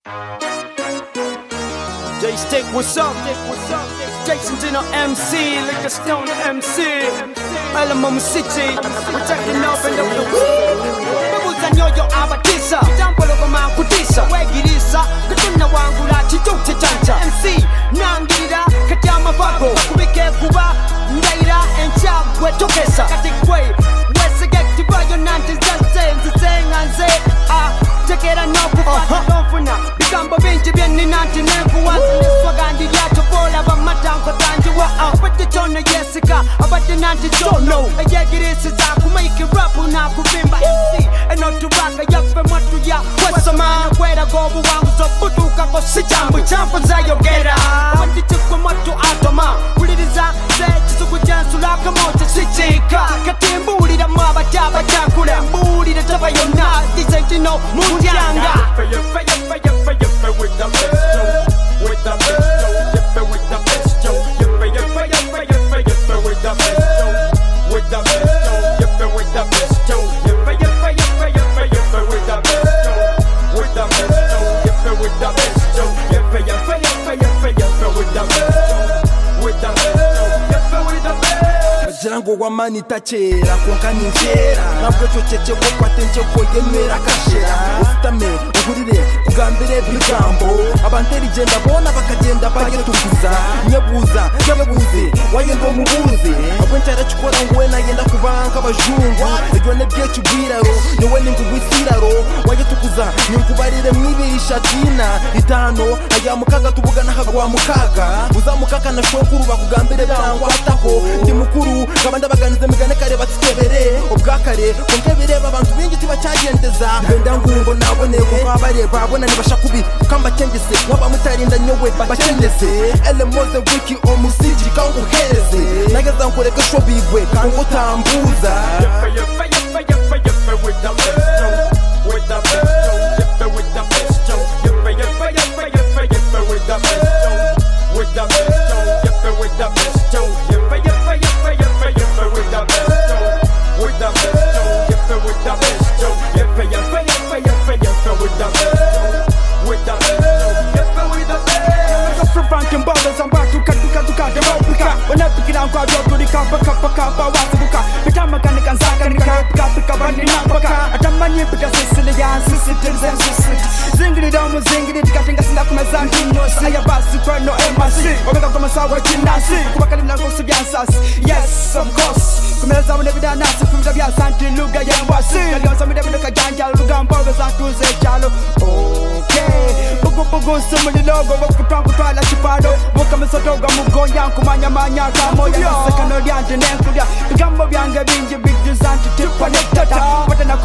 J-Stick, what's up? Jason Dino MC, like a stone MC. Alamo City, we're taking off and up the weed. Babuza nyoyo abatisa, Jampolo kama kutisa. Wegirisa, katuna wangu la chichuche chancha. MC, nangira, kajama vago. Kubike kuba, ndaira, encha, wetokesa. Katikwe, wese gekti bayo nanti zanze, nze, tekera nopu, nofuna. Bikambo binchi bieni nanti nefu wanzi. Niswagandi yacho bola, bamatanko tanjiwa. Abati chono yesika, abati nanti chono. Yegirisi za kumaiki rapu na kuvimba MC. Enotubaka yafe mwatu ya Wesoma kwera gobu wangu zobutuka ko sichambu champu zayogera. Abati chukwe mwatu atoma. Uliriza ze chisuku jansu laka mocha sichika. Katimbulira mabajaba chakule. Mbulira tabayona. Disentino munjanga. Fire with the best Joe. With the best Joe. With the best Joe. Fire with the best Joe. With the best Joe. With the best Joe. With the best Joe. With the best Joe. With the best Joe. With the best Jirango wa mani tachera konkani njera nabwo cyoceje ko kwatenje ko yemera kashera ufitame uhurire kugambire bigambo abanteri genda bona bakagenda bagetukuza nyebuza waye ngo mubuze aboncara chikora ngwe na yenda kubanka abajungu ibyo nebye cyubiraro niwe ningugwisiraro waye tukuza ninkubarire mwibisha tina itano aya mukaga tubugana hagwa mukaga uzamukaka na shokuru bakugambire birangwataho ndi mukuru kabanda baganize migane kare batitebere obwakare konkebere abantu bingi tibacyagendeza benda ngumbo nabone ko abareba abona nibasha kubi kamba cyengese waba mutarinda nyowe bacendeze elemoze wiki omusijiri kangu hereze nageza nkoreka shobigwe kangu tambuza with the best Joe. With the best Joe. With the best Joe. With the best Joe. With the best Joe. With the best Joe. With the best Joe. With the best Joe. With the best Joe. With the best Joe. Franken ballers, I'm back to cut the replica. When I pick it out, I go to the kappa, become a canic and Zaka, running up. Atamani because Sicilian, Sicilians and Sicilians. Zinging it down, zinging it, cutting a snap my son, no say about super no embassy. Over the Masawa Chinasi, Wakana goes against us. Yes, of course. Come as I will never done as from the Santi Luga Yamwasi. I got some of them look at Janjal, Lugan Bogas, I cruise a jalo. Okay, Bogo, some of the logo, walk the trunk, like Chipado, Bokam Sotoga, Mugoyan, Kumanya Manya, Kamoya, second Oriental, Nenkuya, the Gambo Yanga being your big design to tip on it. But